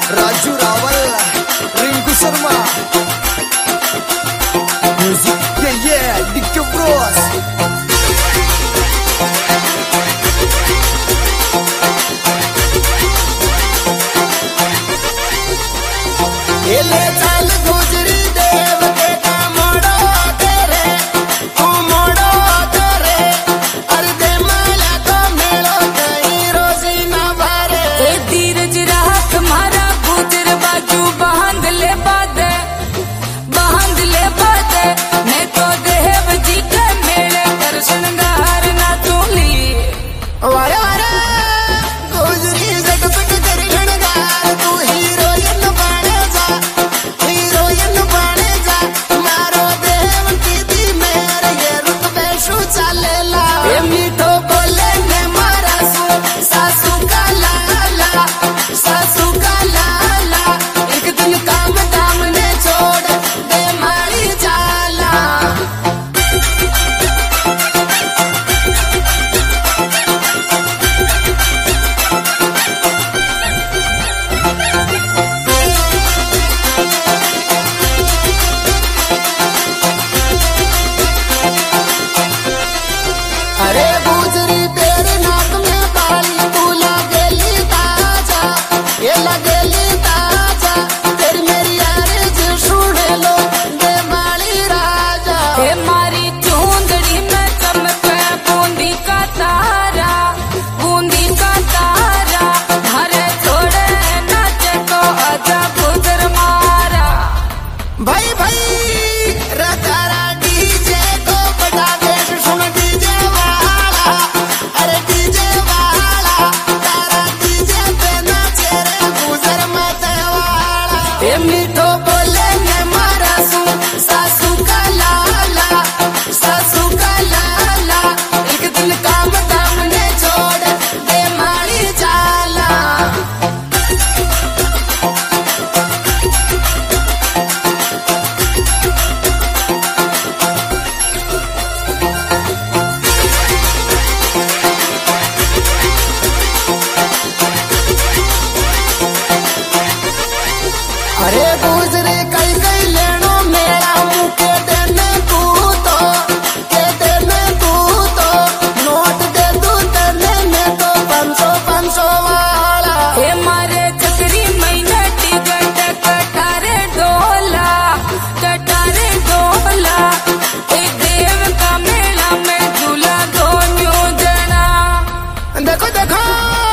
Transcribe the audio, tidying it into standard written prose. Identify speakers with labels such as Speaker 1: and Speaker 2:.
Speaker 1: Raju Rawal, Rinku Sharma, music ये डिक्की ब्रोस।
Speaker 2: ले चल गुजरी देव के का मोड़ो तेरे, तू मोड़ो तेरे, अरे दे माला को मेलो कहीं रोजी ना भरे।
Speaker 3: धीरज राख मारा गुजर बाजू बांध ले बादे, बांध ले बादे, मैं तो देव जी के मेले कर श्रृंगार ना तूली।
Speaker 2: वारे वारे गुजरी जगपट कर गणगार, तू हीरोइन बने जा, हीरोइन बने जा, मारो देव की दी मेरे ये रुतबे शू चलेला।
Speaker 3: ए मीठो बोले ने मारा सु सासू का लाला, सासू का लाला, एक दिन काम दाम ने छोड़ दे मारी जाला।
Speaker 2: अरे गुजरी तेरे नाक में बाली, तू लगेली ताजा, ये लगेली ताजा, तेरी मेरी आरज़ सुन लो दे माली राजा।
Speaker 3: हे मारी चूंदड़ी में चमके बूंदी का तारा, बूंदी का तारा, हरे छोड़े नाचे को आजा गुजर मारा।
Speaker 2: भाई भाई रतारा डीजे को बजा दे, सुन डीजे वाला, अरे डीजे वाला, तारा डीजे पे नाचे रे गुजर मत वाला।
Speaker 3: हे मीठो बोले ने मारा सु सासू का लाला, सासू का लाला, एक दिन काम दाम ने छोड़ दे मारी जाला।
Speaker 2: अरे गुजरे कई कई लेनो मेरा मुँह के देने तू तो, के देने तू तो, नोट दे तू तेने में तो 500 वाला।
Speaker 3: हे मारे चक्री महीने टिकट कटारे डोला, कटारे डोला, एक देव का मेला में झूला दो न्यू जना।
Speaker 2: देखो देखो